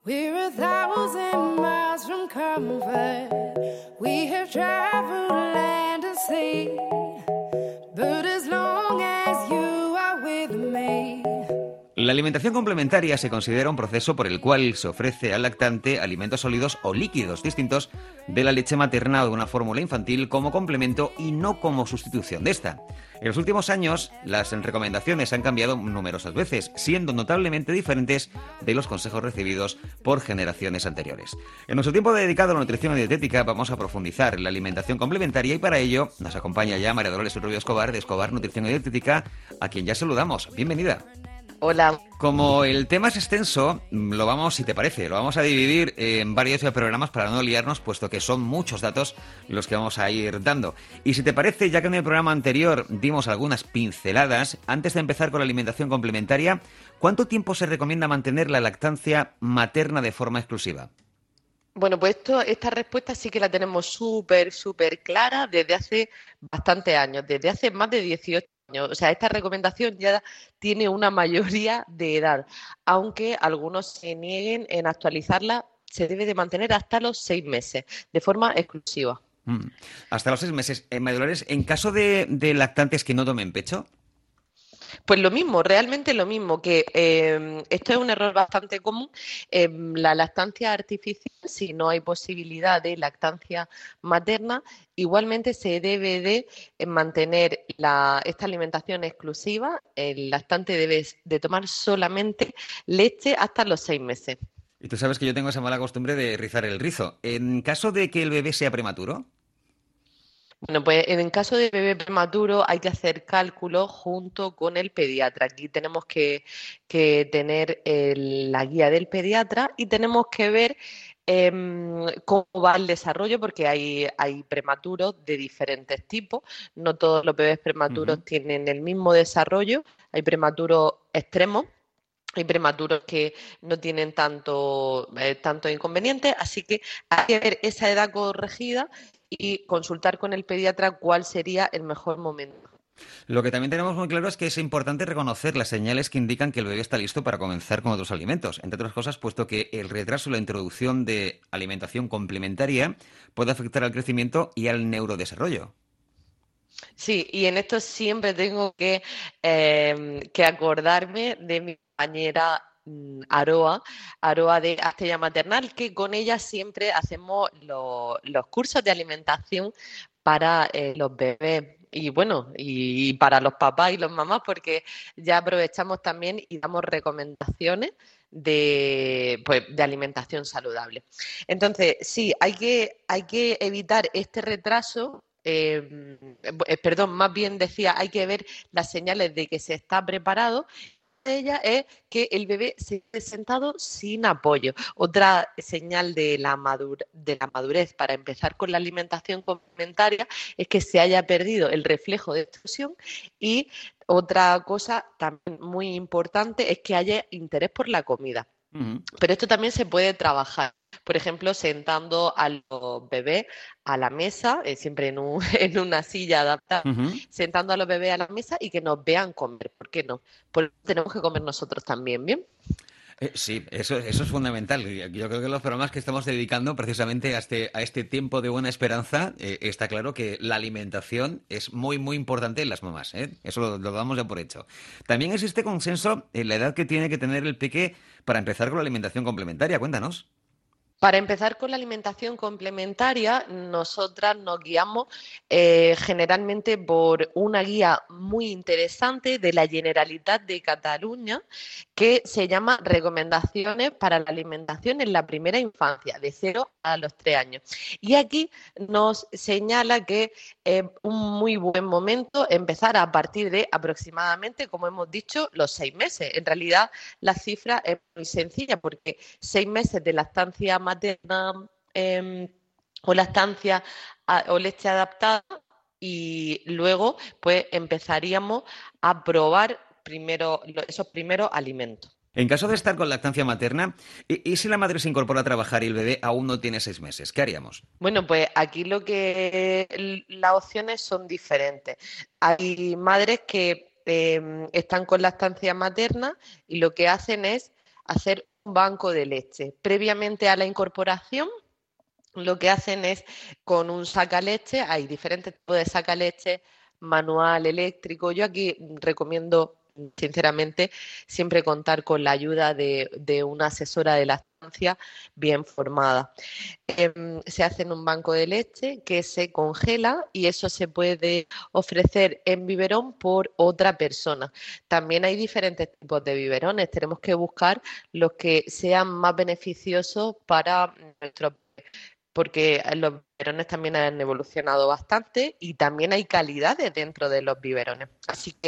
We're 1,000 miles from comfort. We have traveled land and sea. But as long as you are with me. La alimentación complementaria se considera un proceso por el cual se ofrece al lactante alimentos sólidos o líquidos distintos de la leche materna o de una fórmula infantil como complemento y no como sustitución de esta. En los últimos años, las recomendaciones han cambiado numerosas veces, siendo notablemente diferentes de los consejos recibidos por generaciones anteriores. En nuestro tiempo dedicado a la nutrición y dietética vamos a profundizar en la alimentación complementaria y para ello nos acompaña ya María Dolores Rubio Escobar de Escobar Nutrición y Dietética, a quien ya saludamos. Bienvenida. Hola. Como el tema es extenso, lo vamos, si te parece, lo vamos a dividir en varios programas para no liarnos, puesto que son muchos datos los que vamos a ir dando. Y si te parece, ya que en el programa anterior dimos algunas pinceladas, antes de empezar con la alimentación complementaria, ¿cuánto tiempo se recomienda mantener la lactancia materna de forma exclusiva? Bueno, pues esta respuesta sí que la tenemos súper clara desde hace bastantes años, desde hace más de 18 años. O sea, esta recomendación ya tiene una mayoría de edad, aunque algunos se nieguen en actualizarla, se debe de mantener hasta los 6 meses, de forma exclusiva. Hasta los 6 meses. María Dolores, en caso de lactantes que no tomen pecho. Pues lo mismo, realmente lo mismo, que esto es un error bastante común. La lactancia artificial, si no hay posibilidad de lactancia materna, igualmente se debe de mantener esta alimentación exclusiva. El lactante debe de tomar solamente leche hasta los 6 meses. Y tú sabes que yo tengo esa mala costumbre de rizar el rizo. En caso de que el bebé sea prematuro. Bueno, pues en el caso de bebé prematuro hay que hacer cálculos junto con el pediatra. Aquí tenemos que tener la guía del pediatra y tenemos que ver cómo va el desarrollo, porque hay prematuros de diferentes tipos. No todos los bebés prematuros tienen el mismo desarrollo. Hay prematuros extremos. Hay prematuros que no tienen tanto inconveniente, así que hay que ver esa edad corregida y consultar con el pediatra cuál sería el mejor momento. Lo que también tenemos muy claro es que es importante reconocer las señales que indican que el bebé está listo para comenzar con otros alimentos, entre otras cosas, puesto que el retraso en la introducción de alimentación complementaria puede afectar al crecimiento y al neurodesarrollo. Sí, y en esto siempre tengo que acordarme de mi compañera Aroa de Astella Maternal, que con ella siempre hacemos los cursos de alimentación para los bebés. Y bueno, y para los papás y los mamás, porque ya aprovechamos también y damos recomendaciones de alimentación saludable. Entonces, sí, hay que evitar este retraso. Perdón, más bien decía, hay que ver las señales de que se está preparado. Ella es que el bebé se esté sentado sin apoyo. Otra señal de la madurez para empezar con la alimentación complementaria es que se haya perdido el reflejo de extrusión y otra cosa también muy importante es que haya interés por la comida. Pero esto también se puede trabajar. Por ejemplo, sentando a los bebés a la mesa, siempre en una silla adaptada, sentando a los bebés a la mesa y que nos vean comer. ¿Por qué no? Pues tenemos que comer nosotros también, ¿bien? Sí, eso es fundamental. Yo creo que los programas que estamos dedicando precisamente a este tiempo de buena esperanza, está claro que la alimentación es muy, muy importante en las mamás, ¿eh? Eso lo damos ya por hecho. También existe consenso en la edad que tiene que tener el peque para empezar con la alimentación complementaria. Cuéntanos. Para empezar con la alimentación complementaria, nosotras nos guiamos generalmente por una guía muy interesante de la Generalitat de Cataluña que se llama Recomendaciones para la alimentación en la primera infancia, de 0 a los 3 años. Y aquí nos señala que es un muy buen momento empezar a partir de aproximadamente, como hemos dicho, los 6 meses. En realidad, la cifra es muy sencilla porque 6 meses de lactancia materna o lactancia o leche adaptada y luego pues empezaríamos a probar esos primeros alimentos. En caso de estar con lactancia materna, ¿y si la madre se incorpora a trabajar y el bebé aún no tiene 6 meses? ¿Qué haríamos? Bueno, pues aquí las opciones son diferentes. Hay madres que están con lactancia materna y lo que hacen es hacer un banco de leche. Previamente a la incorporación, lo que hacen es con un sacaleche, hay diferentes tipos de sacaleche, manual, eléctrico. Yo aquí recomiendo, sinceramente, siempre contar con la ayuda de una asesora de lactancia bien formada. Se hace en un banco de leche que se congela y eso se puede ofrecer en biberón por otra persona. También hay diferentes tipos de biberones. Tenemos que buscar los que sean más beneficiosos para nuestros, porque los biberones también han evolucionado bastante y también hay calidades dentro de los biberones. Así que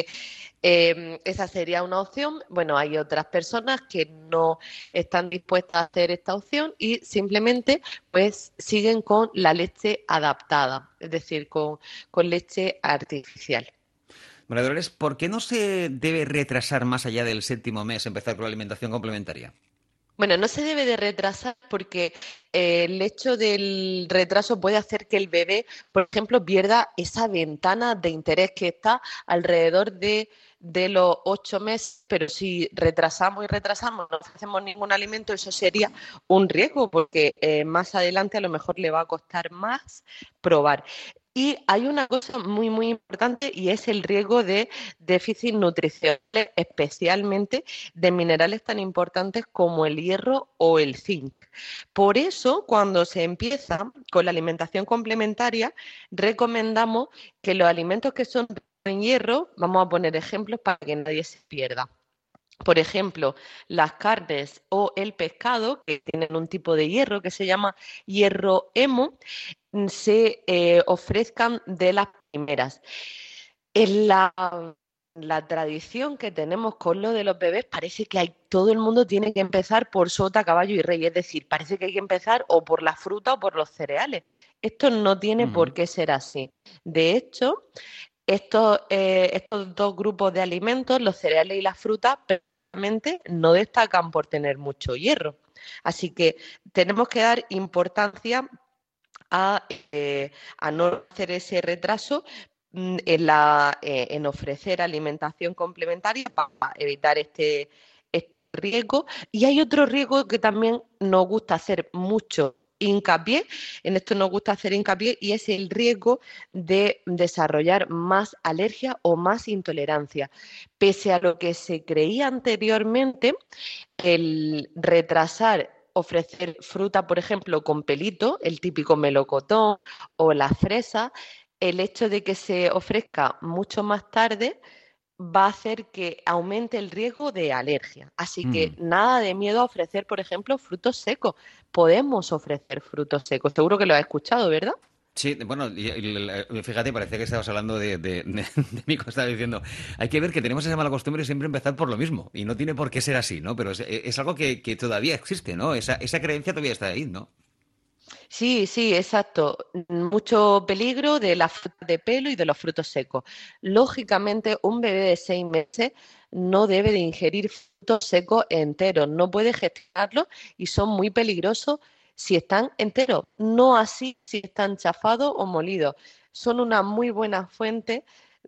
esa sería una opción. Bueno, hay otras personas que no están dispuestas a hacer esta opción y simplemente pues siguen con la leche adaptada, es decir, con leche artificial. María Dolores, ¿por qué no se debe retrasar más allá del 7.º mes empezar con la alimentación complementaria? Bueno, no se debe de retrasar porque el hecho del retraso puede hacer que el bebé, por ejemplo, pierda esa ventana de interés que está alrededor de los 8 meses, pero si retrasamos y retrasamos, no hacemos ningún alimento, eso sería un riesgo porque más adelante a lo mejor le va a costar más probar. Y hay una cosa muy, muy importante y es el riesgo de déficit nutricional, especialmente de minerales tan importantes como el hierro o el zinc. Por eso, cuando se empieza con la alimentación complementaria, recomendamos que los alimentos que son ricos en hierro, vamos a poner ejemplos para que nadie se pierda. Por ejemplo, las carnes o el pescado, que tienen un tipo de hierro que se llama hierro hemo, se ofrezcan de las primeras. En la tradición que tenemos con lo de los bebés parece que todo el mundo tiene que empezar por sota, caballo y rey, es decir, parece que hay que empezar o por la fruta o por los cereales. Esto no tiene por qué ser así. De hecho, estos dos grupos de alimentos, los cereales y las frutas, personalmente no destacan por tener mucho hierro. Así que tenemos que dar importancia a no hacer ese retraso en ofrecer alimentación complementaria para evitar este riesgo. Y hay otro riesgo que también nos gusta hacer mucho hincapié, en esto nos gusta hacer hincapié, y es el riesgo de desarrollar más alergia o más intolerancia. Pese a lo que se creía anteriormente, el retrasar ofrecer fruta, por ejemplo, con pelito, el típico melocotón o la fresa, el hecho de que se ofrezca mucho más tarde va a hacer que aumente el riesgo de alergia. Así que nada de miedo a ofrecer, por ejemplo, frutos secos. Podemos ofrecer frutos secos. Seguro que lo has escuchado, ¿verdad? Sí, bueno, fíjate, parece que estabas hablando de mí, como estaba diciendo. Hay que ver que tenemos esa mala costumbre de siempre empezar por lo mismo, y no tiene por qué ser así, ¿no? Pero es algo que todavía existe, ¿no? Esa creencia todavía está ahí, ¿no? Sí, sí, exacto. Mucho peligro de la fruta de pelo y de los frutos secos. Lógicamente, un bebé de 6 meses no debe de ingerir frutos secos enteros, no puede gestionarlos y son muy peligrosos si están enteros, no así si están chafados o molidos. Son una muy buena fuente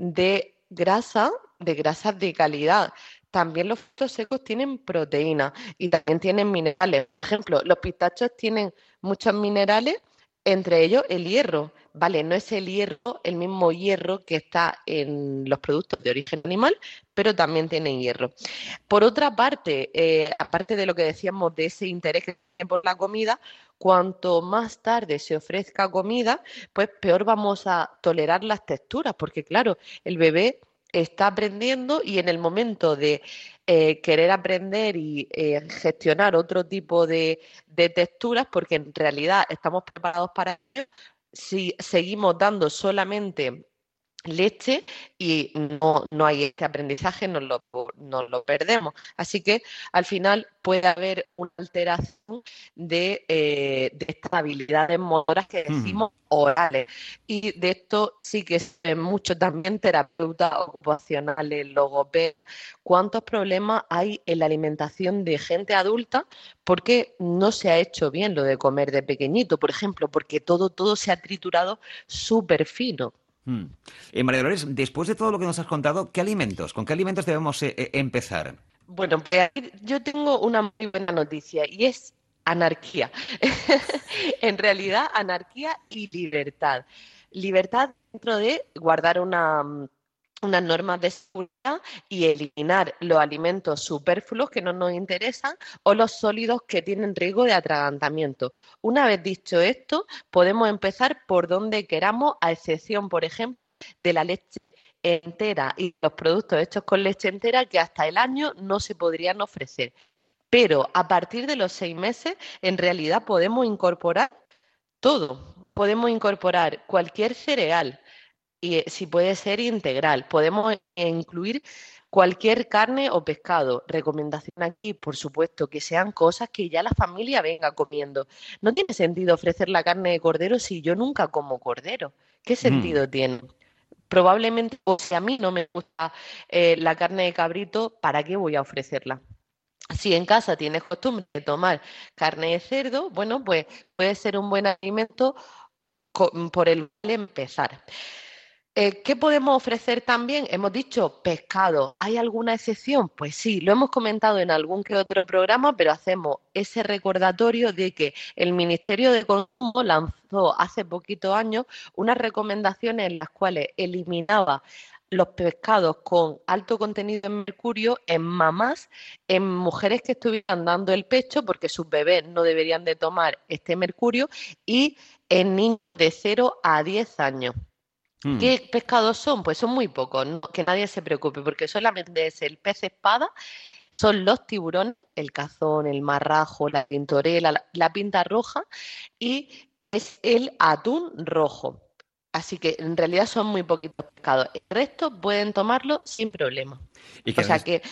de grasas de calidad. También los frutos secos tienen proteína y también tienen minerales. Por ejemplo, los pistachos tienen muchos minerales, entre ellos el hierro. Vale, no es el hierro, el mismo hierro que está en los productos de origen animal, pero también tienen hierro. Por otra parte, aparte de lo que decíamos de ese interés que tienen por la comida, cuanto más tarde se ofrezca comida, pues peor vamos a tolerar las texturas, porque claro, el bebé está aprendiendo y en el momento de querer aprender y gestionar otro tipo de texturas, porque en realidad estamos preparados para ello, si seguimos dando solamente leche y no hay este aprendizaje, nos lo perdemos. Así que al final puede haber una alteración de estas habilidades motoras que decimos orales. Y de esto sí que sé mucho también terapeutas ocupacionales, logopedas. ¿Cuántos problemas hay en la alimentación de gente adulta porque no se ha hecho bien lo de comer de pequeñito, por ejemplo, porque todo se ha triturado súper fino? María Dolores, después de todo lo que nos has contado, con qué alimentos debemos empezar? Bueno, pues aquí yo tengo una muy buena noticia y es anarquía. En realidad, anarquía y libertad. Libertad dentro de guardar unas normas de seguridad y eliminar los alimentos superfluos que no nos interesan o los sólidos que tienen riesgo de atragantamiento. Una vez dicho esto, podemos empezar por donde queramos, a excepción, por ejemplo, de la leche entera y los productos hechos con leche entera que hasta el año no se podrían ofrecer. Pero a partir de los 6 meses, en realidad podemos incorporar todo. Podemos incorporar cualquier cereal y si puede ser integral. Podemos incluir cualquier carne o pescado. Recomendación aquí, por supuesto, que sean cosas que ya la familia venga comiendo. No tiene sentido ofrecer la carne de cordero si yo nunca como cordero. ¿Qué Mm. sentido tiene? Probablemente, o si a mí no me gusta la carne de cabrito, ¿para qué voy a ofrecerla? Si en casa tienes costumbre de tomar carne de cerdo, bueno, pues puede ser un buen alimento por el cual empezar. ¿Qué podemos ofrecer también? Hemos dicho pescado. ¿Hay alguna excepción? Pues sí, lo hemos comentado en algún que otro programa, pero hacemos ese recordatorio de que el Ministerio de Consumo lanzó hace poquitos años unas recomendaciones en las cuales eliminaba los pescados con alto contenido en mercurio en mamás, en mujeres que estuvieran dando el pecho, porque sus bebés no deberían de tomar este mercurio, y en niños de 0 a 10 años. Mm. ¿Qué pescados son? Pues son muy pocos, que nadie se preocupe, porque solamente es el pez espada, son los tiburones, el cazón, el marrajo, la tintorela, la pinta roja y es el atún rojo. Así que en realidad son muy poquitos pescados. El resto pueden tomarlo sin problema. Y O que sea que,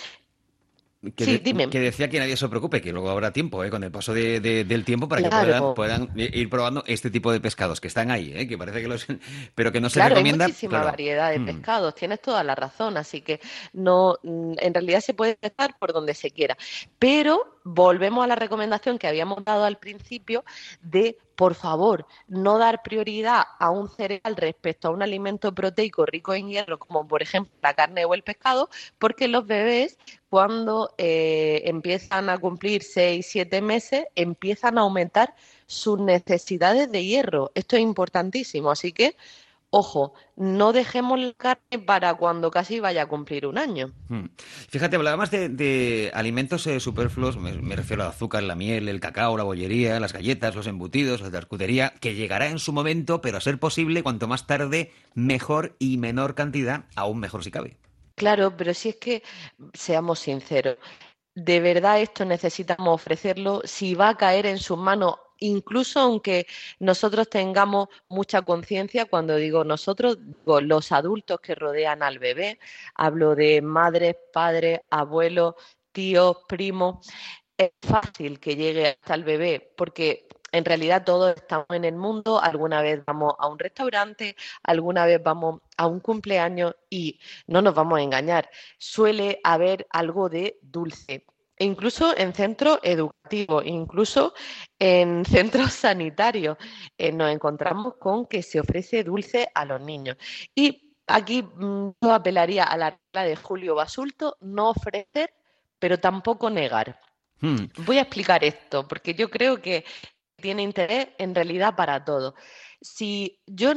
sí, dime. que decía que nadie se preocupe, que luego habrá tiempo, con el paso del tiempo para que Claro. puedan ir probando este tipo de pescados que están ahí, que parece que los, pero que no se Claro, hay recomienda, muchísima claro. variedad de Mm. pescados, tienes toda la razón, así que no, en realidad se puede pescar por donde se quiera. Pero volvemos a la recomendación que habíamos dado al principio de, por favor, no dar prioridad a un cereal respecto a un alimento proteico rico en hierro, como por ejemplo la carne o el pescado, porque los bebés cuando empiezan a cumplir 6, 7 meses, empiezan a aumentar sus necesidades de hierro. Esto es importantísimo, así que ojo, no dejemos la carne para cuando casi vaya a cumplir un año. Mm. Fíjate, hablabas de alimentos superfluos, me refiero al azúcar, la miel, el cacao, la bollería, las galletas, los embutidos, la charcutería, que llegará en su momento, pero a ser posible, cuanto más tarde, mejor y menor cantidad, aún mejor si cabe. Claro, pero si es que, seamos sinceros, de verdad esto necesitamos ofrecerlo si va a caer en sus manos, incluso aunque nosotros tengamos mucha conciencia, cuando digo nosotros, digo los adultos que rodean al bebé, hablo de madres, padres, abuelos, tíos, primos. Es fácil que llegue hasta el bebé porque en realidad todos estamos en el mundo, alguna vez vamos a un restaurante, alguna vez vamos a un cumpleaños y no nos vamos a engañar, suele haber algo de dulce. E incluso en centros educativos, incluso en centros sanitarios, nos encontramos con que se ofrece dulce a los niños. Y aquí yo apelaría a la regla de Julio Basulto, no ofrecer, pero tampoco negar. Mm. Voy a explicar esto, porque yo creo que tiene interés en realidad para todo. Si yo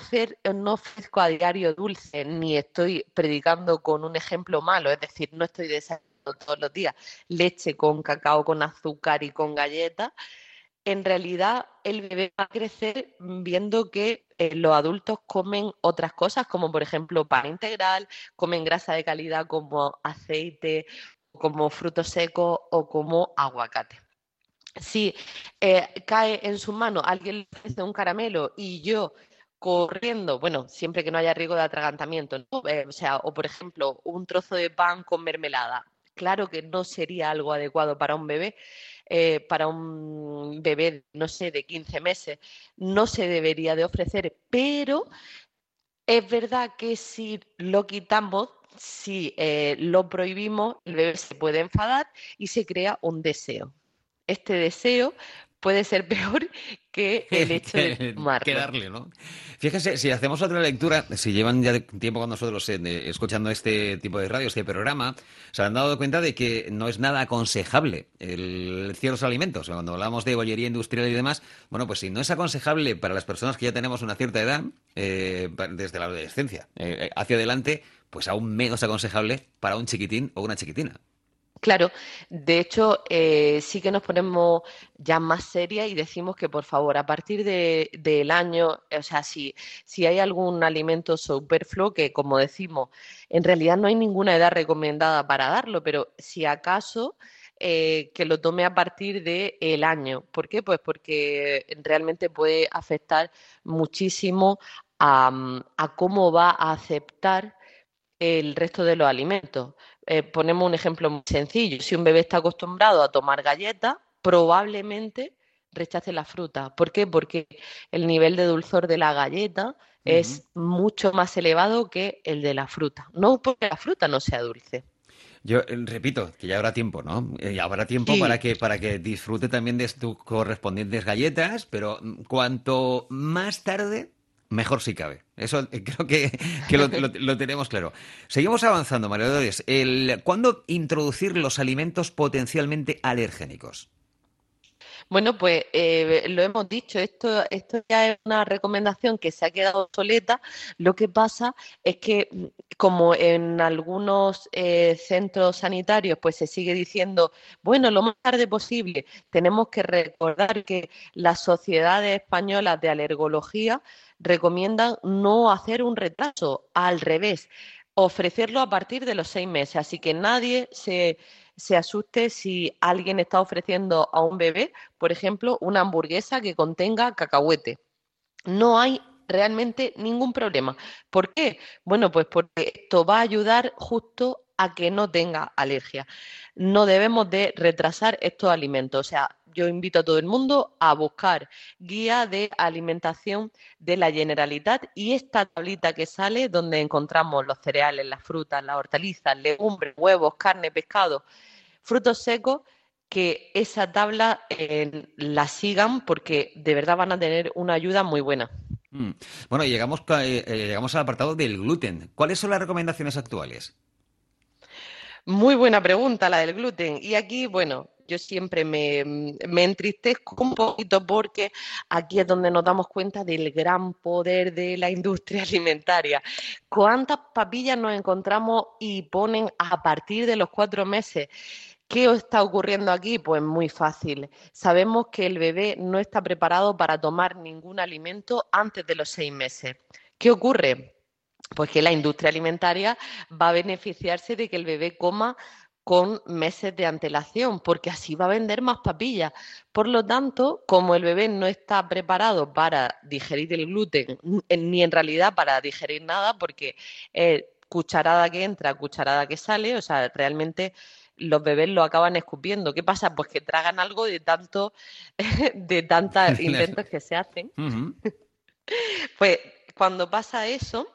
no ofrezco a diario dulce, ni estoy predicando con un ejemplo malo, es decir, no estoy desayunando todos los días leche con cacao, con azúcar y con galletas, en realidad el bebé va a crecer viendo que los adultos comen otras cosas, como por ejemplo pan integral, comen grasa de calidad como aceite, como frutos secos o como aguacate. Si cae en sus manos, alguien le ofrece un caramelo y yo corriendo, bueno, siempre que no haya riesgo de atragantamiento, ¿no? O sea, o por ejemplo, un trozo de pan con mermelada. Claro que no sería algo adecuado para un bebé, no sé, de 15 meses, no se debería de ofrecer, pero es verdad que si lo quitamos, si lo prohibimos, el bebé se puede enfadar y se crea un deseo. Este deseo puede ser peor que el hecho de que tomarlo. darle, ¿no? Fíjese, si hacemos otra lectura, si llevan ya tiempo con nosotros escuchando este tipo de radio, este programa, se han dado cuenta de que no es nada aconsejable el ciertos alimentos. Cuando hablamos de bollería industrial y demás, bueno, pues si no es aconsejable para las personas que ya tenemos una cierta edad, desde la adolescencia hacia adelante, pues aún menos aconsejable para un chiquitín o una chiquitina. Claro, de hecho, sí que nos ponemos ya más serias y decimos que, por favor, a partir del año, o sea, si hay algún alimento superfluo, que como decimos, en realidad no hay ninguna edad recomendada para darlo, pero si acaso, que lo tome a partir del año. ¿Por qué? Pues porque realmente puede afectar muchísimo a cómo va a aceptar el resto de los alimentos. Ponemos un ejemplo muy sencillo. Si un bebé está acostumbrado a tomar galletas, probablemente rechace la fruta. ¿Por qué? Porque el nivel de dulzor de la galleta Ujú. es mucho más elevado que el de la fruta. No porque la fruta no sea dulce. Yo repito que ya habrá tiempo, ¿no? Ya habrá tiempo Sí, para que disfrute también de tus correspondientes galletas, pero cuanto más tarde, mejor si cabe. Eso creo que lo tenemos claro. Seguimos avanzando, María Dolores. ¿Cuándo introducir los alimentos potencialmente alergénicos? bueno, pues lo hemos dicho, esto ya es una recomendación que se ha quedado obsoleta. Lo que pasa es que, como en algunos centros sanitarios, pues se sigue diciendo, bueno, lo más tarde posible, tenemos que recordar que las sociedades españolas de alergología recomiendan no hacer un retraso, al revés, ofrecerlo a partir de los 6 meses. Así que nadie se asuste si alguien está ofreciendo a un bebé, por ejemplo, una hamburguesa que contenga cacahuete. No hay realmente ningún problema. ¿Por qué? Bueno, pues porque esto va a ayudar justo a que no tenga alergia. No debemos de retrasar estos alimentos. O sea, yo invito a todo el mundo a buscar guía de alimentación de la Generalitat y esta tablita que sale donde encontramos los cereales, las frutas, las hortalizas, legumbres, huevos, carne, pescado, frutos secos, que esa tabla la sigan porque de verdad van a tener una ayuda muy buena. Mm. Bueno, llegamos al apartado del gluten. ¿Cuáles son las recomendaciones actuales? Muy buena pregunta la del gluten. Y aquí, bueno, yo siempre me entristezco un poquito porque aquí es donde nos damos cuenta del gran poder de la industria alimentaria. ¿Cuántas papillas nos encontramos y ponen a partir de los 4 meses? ¿Qué está ocurriendo aquí? Pues muy fácil. Sabemos que el bebé no está preparado para tomar ningún alimento antes de los 6 meses. ¿Qué ocurre? Pues que la industria alimentaria va a beneficiarse de que el bebé coma con meses de antelación, porque así va a vender más papillas. Por lo tanto, como el bebé no está preparado para digerir el gluten, ni en realidad para digerir nada, porque cucharada que entra, cucharada que sale, o sea, realmente los bebés lo acaban escupiendo. ¿Qué pasa? Pues que tragan algo de tanto, de tantos intentos que se hacen. Ujú. Pues cuando pasa eso,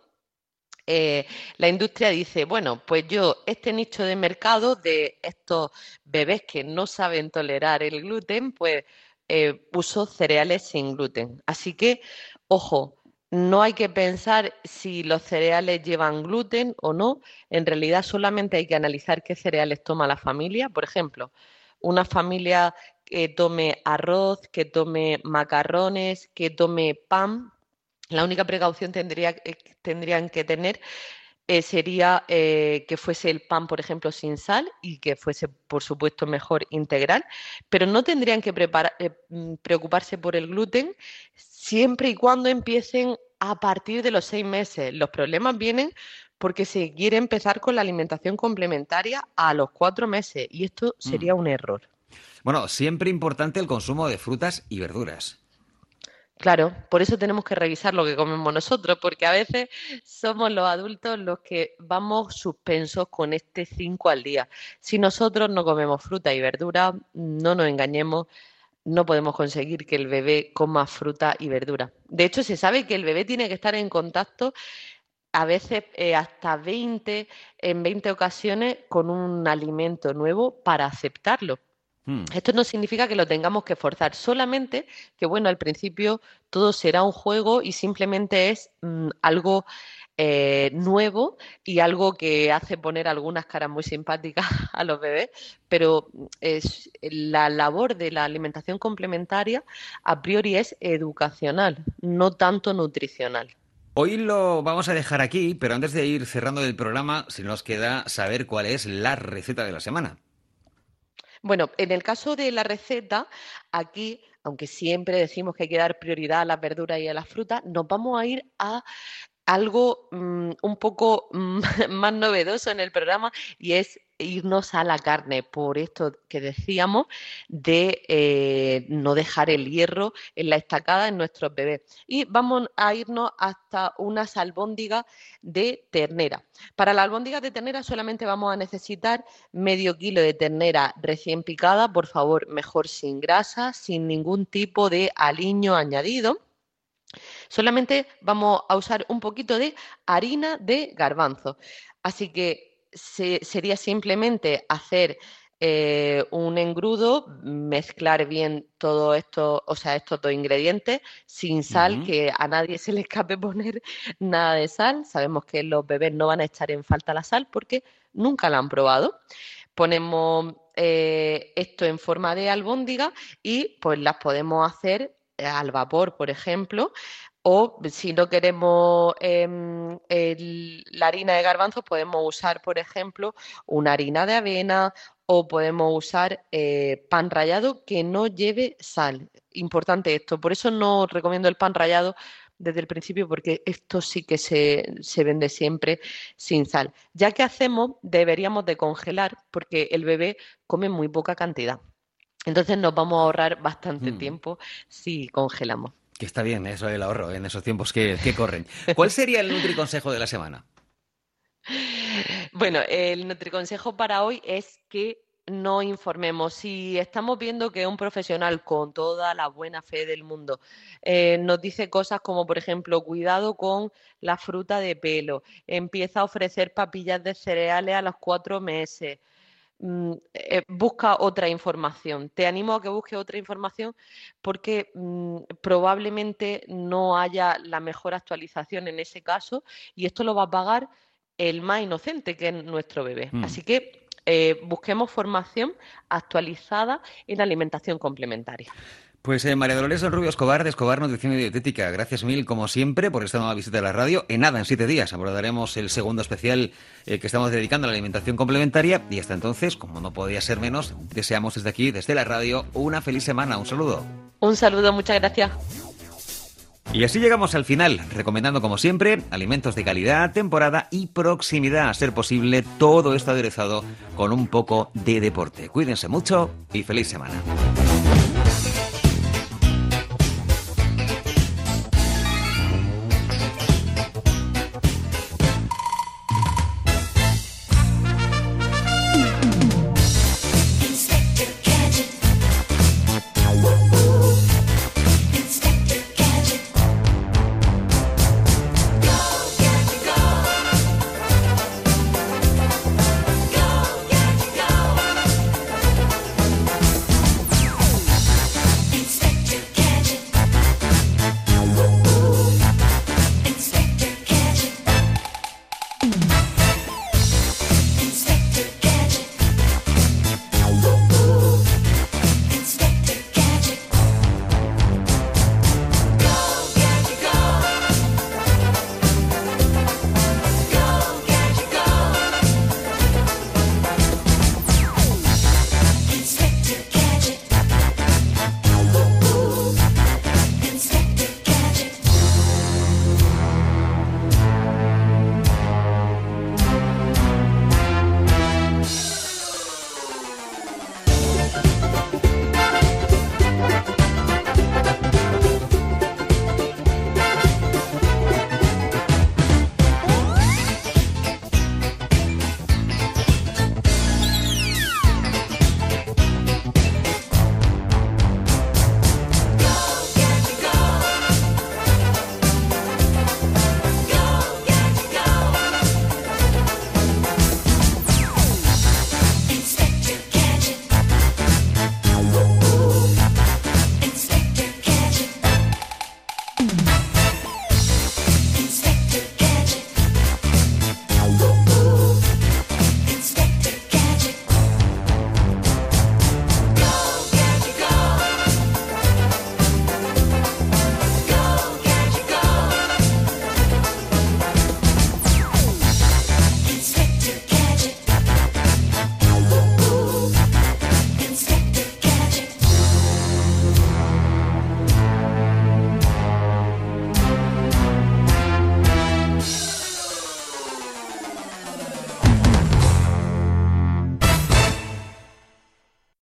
la industria dice, bueno, pues yo este nicho de mercado de estos bebés que no saben tolerar el gluten, pues uso cereales sin gluten. Así que, ojo, no hay que pensar si los cereales llevan gluten o no. En realidad solamente hay que analizar qué cereales toma la familia. Por ejemplo, una familia que tome arroz, que tome macarrones, que tome pan. La única precaución tendrían que tener sería que fuese el pan, por ejemplo, sin sal y que fuese, por supuesto, mejor integral, pero no tendrían que preocuparse por el gluten siempre y cuando empiecen a partir de los 6 meses. Los problemas vienen porque se quiere empezar con la alimentación complementaria a los 4 meses y esto Mm. sería un error. Bueno, siempre importante el consumo de frutas y verduras. Claro, por eso tenemos que revisar lo que comemos nosotros, porque a veces somos los adultos los que vamos suspensos con este 5 al día. Si nosotros no comemos fruta y verdura, no nos engañemos, no podemos conseguir que el bebé coma fruta y verdura. De hecho, se sabe que el bebé tiene que estar en contacto a veces hasta 20, en 20 ocasiones con un alimento nuevo para aceptarlo. Esto no significa que lo tengamos que forzar, solamente que, bueno, al principio todo será un juego y simplemente es algo nuevo y algo que hace poner algunas caras muy simpáticas a los bebés, pero la labor de la alimentación complementaria a priori es educacional, no tanto nutricional. Hoy lo vamos a dejar aquí, pero antes de ir cerrando el programa, si nos queda saber cuál es la receta de la semana. Bueno, en el caso de la receta, aquí, aunque siempre decimos que hay que dar prioridad a las verduras y a las frutas, nos vamos a ir a algo un poco más novedoso en el programa y es irnos a la carne, por esto que decíamos de no dejar el hierro en la estacada en nuestros bebés. Y vamos a irnos hasta unas albóndigas de ternera. Para las albóndigas de ternera solamente vamos a necesitar medio kilo de ternera recién picada, por favor, mejor sin grasa, sin ningún tipo de aliño añadido. Solamente vamos a usar un poquito de harina de garbanzo. Así que sería simplemente hacer un engrudo, mezclar bien todo esto, o sea, estos dos ingredientes, sin sal, que a nadie se le escape poner nada de sal. Sabemos que los bebés no van a echar en falta la sal porque nunca la han probado. Ponemos esto en forma de albóndiga y pues las podemos hacer al vapor, por ejemplo, o si no queremos la harina de garbanzos, podemos usar, por ejemplo, una harina de avena o podemos usar pan rallado que no lleve sal. Importante esto, por eso no recomiendo el pan rallado desde el principio, porque esto sí que se vende siempre sin sal. Ya que hacemos, deberíamos de congelar, porque el bebé come muy poca cantidad. Entonces nos vamos a ahorrar bastante tiempo si congelamos. Que está bien eso del ahorro en esos tiempos que corren. ¿Cuál sería el nutriconsejo de la semana? Bueno, el nutriconsejo para hoy es que no informemos. Si estamos viendo que un profesional con toda la buena fe del mundo nos dice cosas como, por ejemplo, cuidado con la fruta de pelo, empieza a ofrecer papillas de cereales a los 4 meses, busca otra información. Te animo a que busques otra información porque probablemente no haya la mejor actualización en ese caso y esto lo va a pagar el más inocente, que es nuestro bebé. Así que busquemos formación actualizada en alimentación complementaria. Pues María Dolores del Rubio Escobar, de Escobar Nutrición y Dietética, gracias mil, como siempre, por esta nueva visita a la radio. En nada, en 7 días, abordaremos el segundo especial que estamos dedicando a la alimentación complementaria. Y hasta entonces, como no podía ser menos, deseamos desde aquí, desde la radio, una feliz semana. Un saludo. Un saludo, muchas gracias. Y así llegamos al final, recomendando como siempre alimentos de calidad, temporada y proximidad, a ser posible todo esto aderezado con un poco de deporte. Cuídense mucho y feliz semana.